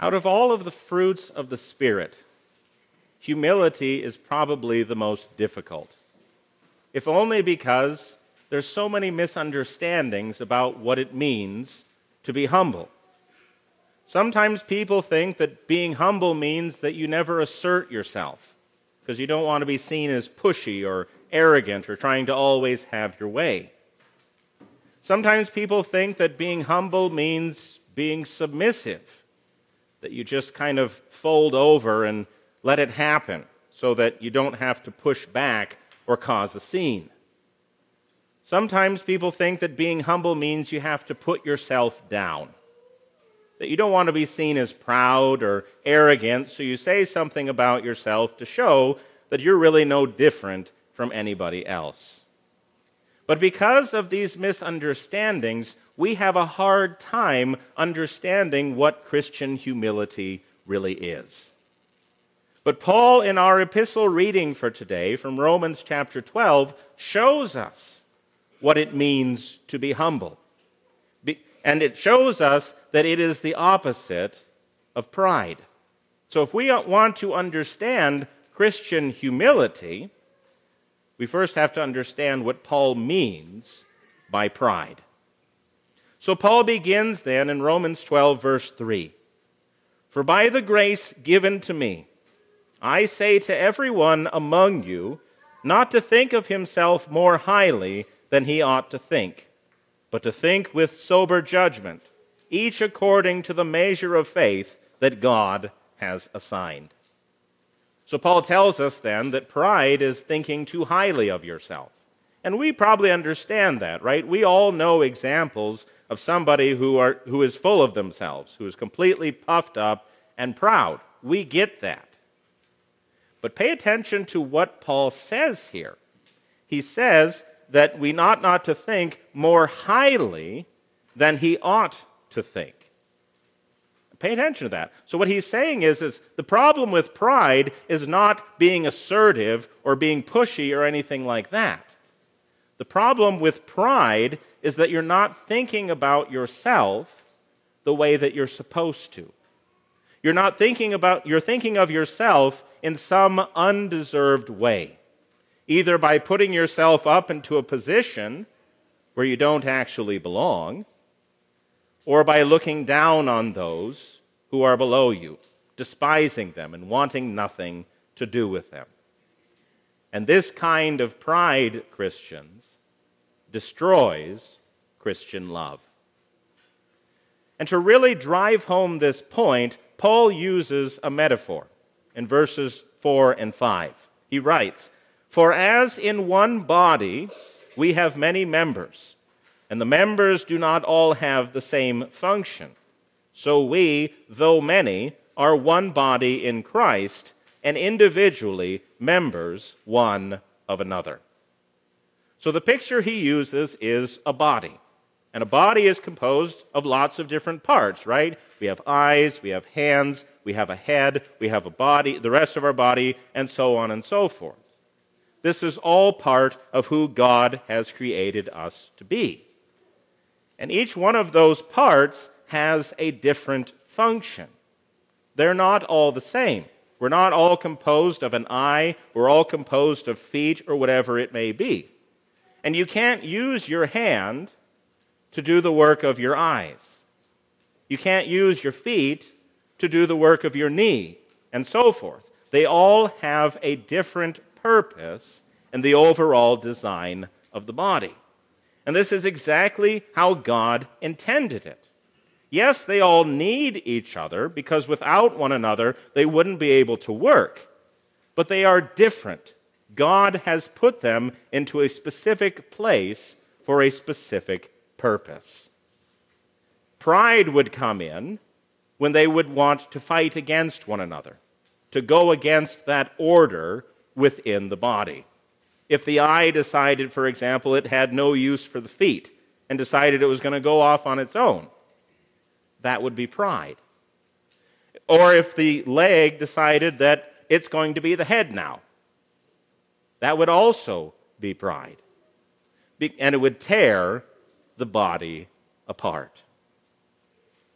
Out of all of the fruits of the Spirit, humility is probably the most difficult, if only because there's so many misunderstandings about what it means to be humble. Sometimes people think that being humble means that you never assert yourself, because you don't want to be seen as pushy or arrogant or trying to always have your way. Sometimes people think that being humble means being submissive, that you just kind of fold over and let it happen so that you don't have to push back or cause a scene. Sometimes people think that being humble means you have to put yourself down, that you don't want to be seen as proud or arrogant, so you say something about yourself to show that you're really no different from anybody else. But because of these misunderstandings, we have a hard time understanding what Christian humility really is. But Paul, in our epistle reading for today from Romans chapter 12, shows us what it means to be humble. And it shows us that it is the opposite of pride. So if we want to understand Christian humility, we first have to understand what Paul means by pride. So Paul begins then in Romans 12, verse 3. For by the grace given to me, I say to everyone among you, not to think of himself more highly than he ought to think, but to think with sober judgment, each according to the measure of faith that God has assigned. So Paul tells us then that pride is thinking too highly of yourself. And we probably understand that, right? We all know examples of somebody who is full of themselves, who is completely puffed up and proud. We get that. But pay attention to what Paul says here. He says that we ought not to think more highly than he ought to think. Pay attention to that. So what he's saying is the problem with pride is not being assertive or being pushy or anything like that. The problem with pride is that you're not thinking about yourself the way that you're supposed to. You're thinking of yourself in some undeserved way, either by putting yourself up into a position where you don't actually belong, or by looking down on those who are below you, despising them and wanting nothing to do with them. And this kind of pride, Christians, destroys Christian love. And to really drive home this point, Paul uses a metaphor in verses 4 and 5. He writes, "For as in one body we have many members, and the members do not all have the same function, so we, though many, are one body in Christ, and individually members one of another." So the picture he uses is a body. And a body is composed of lots of different parts, right? We have eyes, we have hands, we have a head, we have a body, the rest of our body, and so on and so forth. This is all part of who God has created us to be. And each one of those parts has a different function. They're not all the same. We're not all composed of an eye, we're all composed of feet, or whatever it may be. And you can't use your hand to do the work of your eyes. You can't use your feet to do the work of your knee, and so forth. They all have a different purpose in the overall design of the body. And this is exactly how God intended it. Yes, they all need each other, because without one another, they wouldn't be able to work. But they are different. God has put them into a specific place for a specific purpose. Pride would come in when they would want to fight against one another, to go against that order within the body. If the eye decided, for example, it had no use for the feet and decided it was going to go off on its own, that would be pride. Or if the leg decided that it's going to be the head now, that would also be pride. And it would tear the body apart.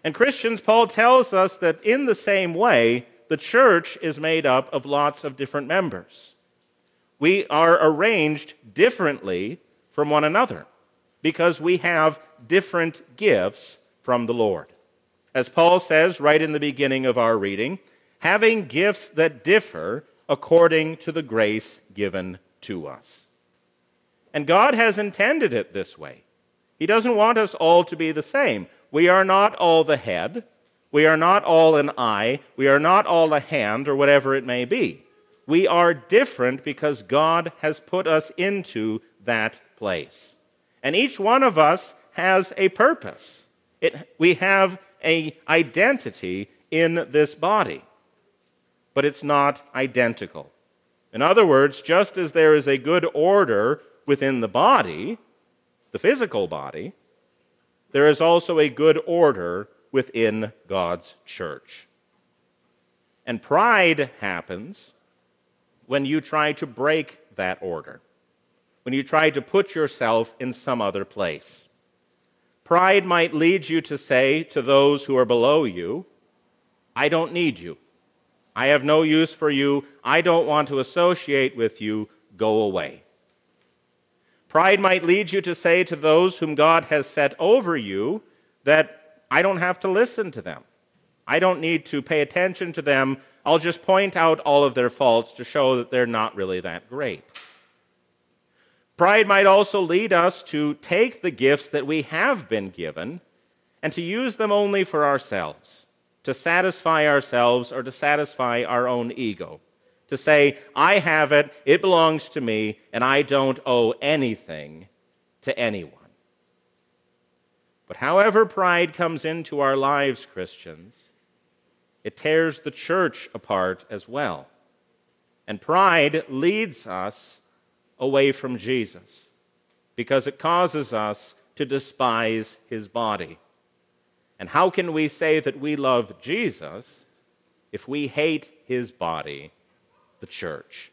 And Christians, Paul tells us that in the same way, the church is made up of lots of different members. We are arranged differently from one another because we have different gifts from the Lord. As Paul says right in the beginning of our reading, having gifts that differ according to the grace given to us. And God has intended it this way. He doesn't want us all to be the same. We are not all the head. We are not all an eye. We are not all a hand, or whatever it may be. We are different because God has put us into that place. And each one of us has a purpose. We have an identity in this body, but it's not identical. In other words, just as there is a good order within the body, the physical body, there is also a good order within God's church. And pride happens when you try to break that order, when you try to put yourself in some other place. Pride might lead you to say to those who are below you, I don't need you. I have no use for you. I don't want to associate with you. Go away. Pride might lead you to say to those whom God has set over you that I don't have to listen to them. I don't need to pay attention to them. I'll just point out all of their faults to show that they're not really that great. Pride might also lead us to take the gifts that we have been given and to use them only for ourselves, to satisfy ourselves or to satisfy our own ego. To say, I have it, it belongs to me, and I don't owe anything to anyone. But however pride comes into our lives, Christians, it tears the church apart as well. And pride leads us away from Jesus because it causes us to despise his body. And how can we say that we love Jesus if we hate his body, the church?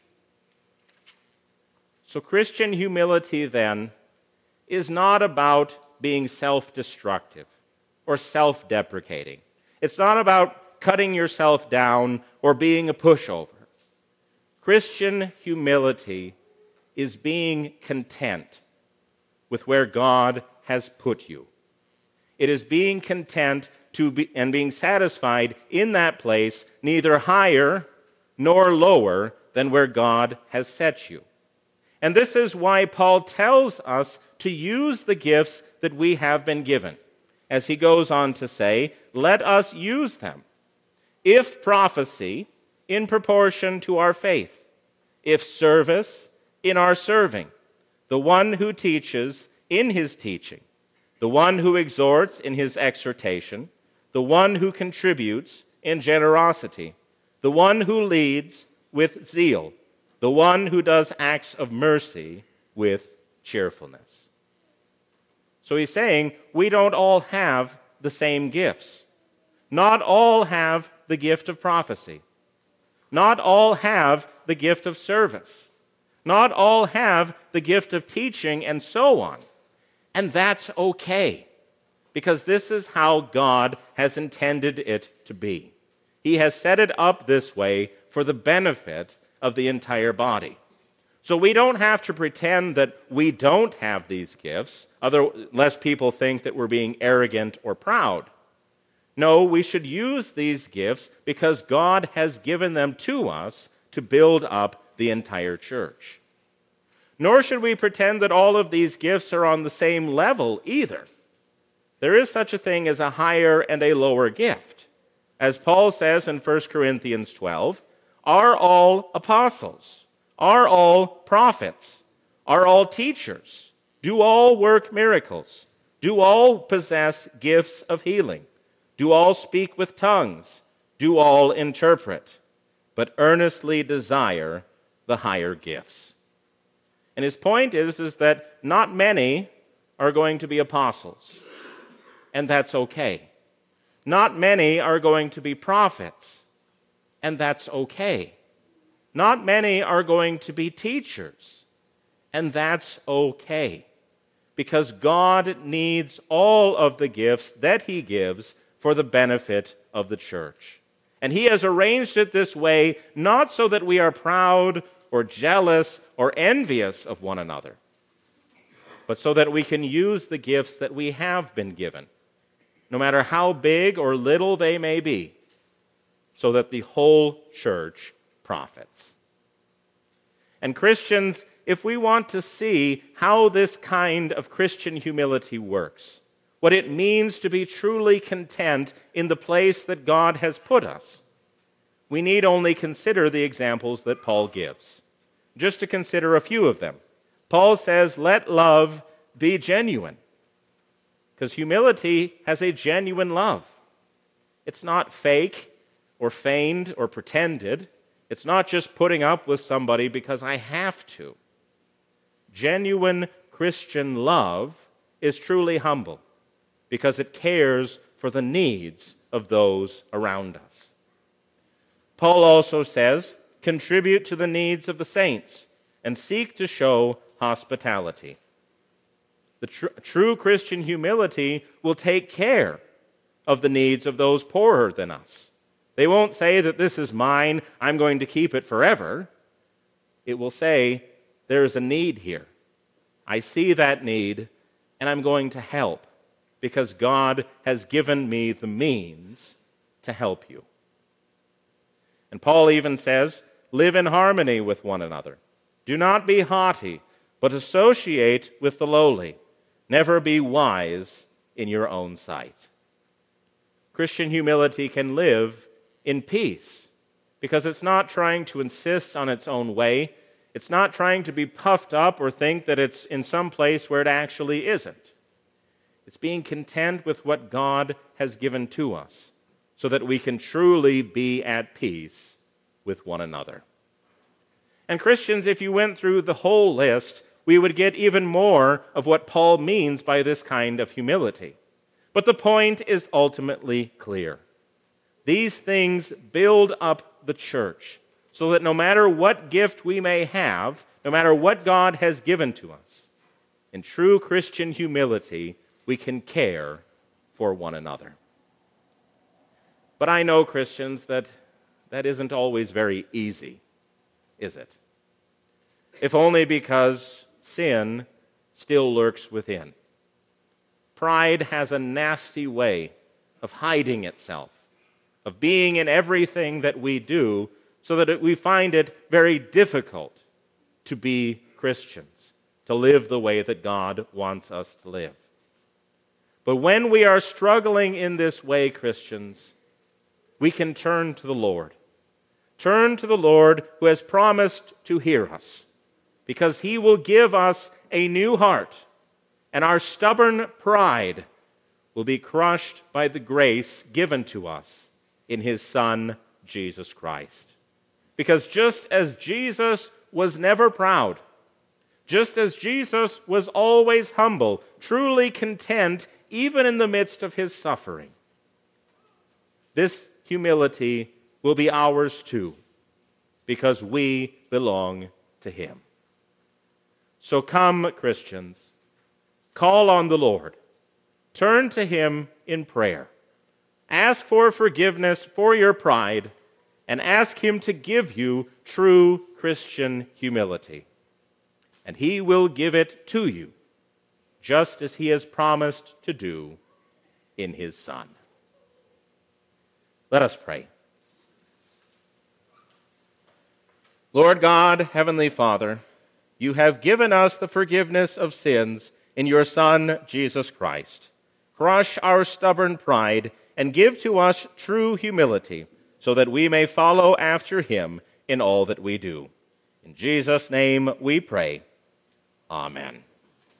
So Christian humility, then, is not about being self-destructive or self-deprecating. It's not about cutting yourself down or being a pushover. Christian humility is being content with where God has put you. It is being content and being satisfied in that place, neither higher nor lower than where God has set you. And this is why Paul tells us to use the gifts that we have been given. As he goes on to say, let us use them. If prophecy, in proportion to our faith. If service, in our serving. The one who teaches, in his teaching. The one who exhorts, in his exhortation. The one who contributes, in generosity. The one who leads, with zeal. The one who does acts of mercy, with cheerfulness. So he's saying we don't all have the same gifts. Not all have the gift of prophecy. Not all have the gift of service. Not all have the gift of teaching, and so on. And that's okay, because this is how God has intended it to be. He has set it up this way for the benefit of the entire body. So we don't have to pretend that we don't have these gifts, lest people think that we're being arrogant or proud. No, we should use these gifts because God has given them to us to build up the entire church. Nor should we pretend that all of these gifts are on the same level either. There is such a thing as a higher and a lower gift. As Paul says in 1 Corinthians 12, are all apostles? Are all prophets? Are all teachers? Do all work miracles? Do all possess gifts of healing? Do all speak with tongues? Do all interpret? But earnestly desire the higher gifts. And his point is that not many are going to be apostles, and that's okay. Not many are going to be prophets, and that's okay. Not many are going to be teachers, and that's okay, because God needs all of the gifts that he gives for the benefit of the church. And he has arranged it this way not so that we are proud or jealous or envious of one another, but so that we can use the gifts that we have been given, no matter how big or little they may be, so that the whole church profits. And Christians, if we want to see how this kind of Christian humility works, what it means to be truly content in the place that God has put us, we need only consider the examples that Paul gives. Just to consider a few of them. Paul says, let love be genuine. Because humility has a genuine love. It's not fake or feigned or pretended. It's not just putting up with somebody because I have to. Genuine Christian love is truly humble because it cares for the needs of those around us. Paul also says, contribute to the needs of the saints and seek to show hospitality. The true Christian humility will take care of the needs of those poorer than us. They won't say that this is mine, I'm going to keep it forever. It will say, there is a need here. I see that need, and I'm going to help because God has given me the means to help you. And Paul even says, live in harmony with one another. Do not be haughty, but associate with the lowly. Never be wise in your own sight. Christian humility can live in peace because it's not trying to insist on its own way. It's not trying to be puffed up or think that it's in some place where it actually isn't. It's being content with what God has given to us so that we can truly be at peace with one another. And Christians, if you went through the whole list, we would get even more of what Paul means by this kind of humility. But the point is ultimately clear. These things build up the church so that no matter what gift we may have, no matter what God has given to us, in true Christian humility, we can care for one another. But I know, Christians, that isn't always very easy, is it? If only because sin still lurks within. Pride has a nasty way of hiding itself, of being in everything that we do, so that we find it very difficult to be Christians, to live the way that God wants us to live. But when we are struggling in this way, Christians, we can turn to the Lord. Turn to the Lord who has promised to hear us, because he will give us a new heart, and our stubborn pride will be crushed by the grace given to us in his Son, Jesus Christ. Because just as Jesus was never proud, just as Jesus was always humble, truly content even in the midst of his suffering, this humility will be ours too, because we belong to him. So come, Christians, call on the Lord. Turn to him in prayer. Ask for forgiveness for your pride, and ask him to give you true Christian humility. And he will give it to you, just as he has promised to do in his Son. Let us pray. Lord God, Heavenly Father, you have given us the forgiveness of sins in your Son, Jesus Christ. Crush our stubborn pride and give to us true humility, so that we may follow after him in all that we do. In Jesus' name we pray. Amen.